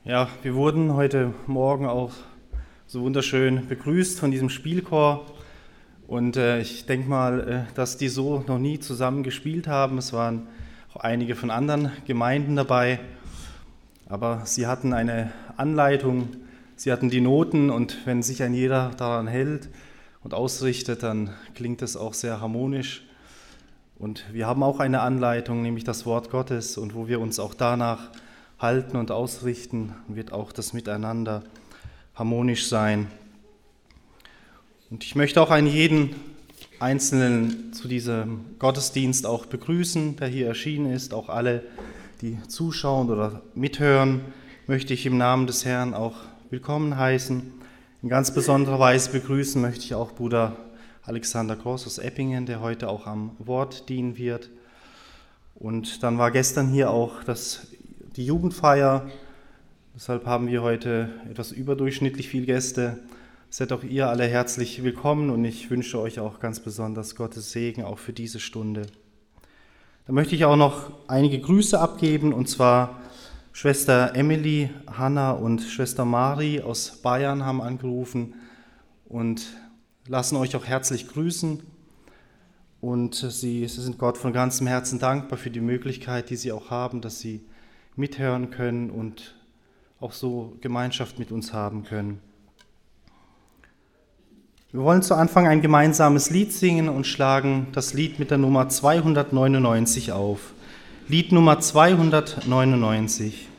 Ja, wir wurden heute Morgen auch so wunderschön begrüßt von diesem Spielchor und ich denke mal, dass die so noch nie zusammen gespielt haben. Es waren auch einige von anderen Gemeinden dabei, aber sie hatten eine Anleitung, sie hatten die Noten und wenn sich ein jeder daran hält und ausrichtet, dann klingt es auch sehr harmonisch. Und wir haben auch eine Anleitung, nämlich das Wort Gottes, und wo wir uns auch danach halten und ausrichten, wird auch das Miteinander harmonisch sein. Und ich möchte auch einen jeden Einzelnen zu diesem Gottesdienst auch begrüßen, der hier erschienen ist. Auch alle, die zuschauen oder mithören, möchte ich im Namen des Herrn auch willkommen heißen. In ganz besonderer Weise begrüßen möchte ich auch Bruder Alexander Groß aus Eppingen, der heute auch am Wort dienen wird. Und dann war gestern hier auch die Jugendfeier, deshalb haben wir heute etwas überdurchschnittlich viele Gäste. Seid auch ihr alle herzlich willkommen und ich wünsche euch auch ganz besonders Gottes Segen auch für diese Stunde. Dann möchte ich auch noch einige Grüße abgeben, und zwar Schwester Emily, Hanna und Schwester Mari aus Bayern haben angerufen und lassen euch auch herzlich grüßen. Und sie sind Gott von ganzem Herzen dankbar für die Möglichkeit, die sie auch haben, dass sie mithören können und auch so Gemeinschaft mit uns haben können. Wir wollen zu Anfang ein gemeinsames Lied singen und schlagen das Lied mit der Nummer 299 auf. Lied Nummer 299.